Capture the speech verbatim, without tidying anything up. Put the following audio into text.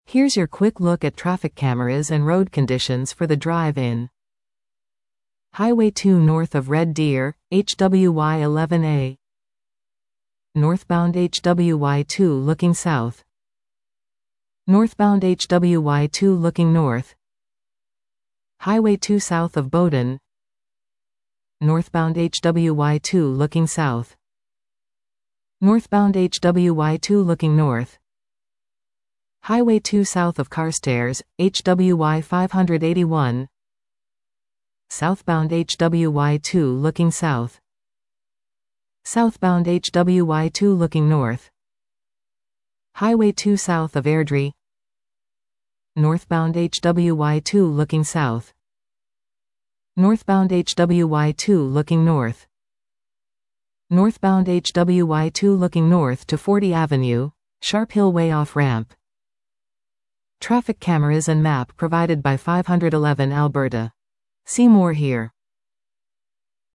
Here's your quick look at traffic cameras and road conditions for the drive in. Highway two north of Red Deer, H W Y eleven A. Northbound H W Y two looking south. Northbound H W Y two looking north. Highway two south of Bowdoin. Northbound H W Y two looking south. Northbound H W Y two looking north. Highway two south of Carstairs, H W Y five eighty-one. Southbound H W Y two looking south. Southbound H W Y two looking north. Highway two south of Airdrie. Northbound H W Y two looking south. Northbound H W Y two looking north. Northbound H W Y two looking north to fortieth Avenue, Sharp Hill Way off ramp. Traffic cameras and map provided by five eleven Alberta. See more here.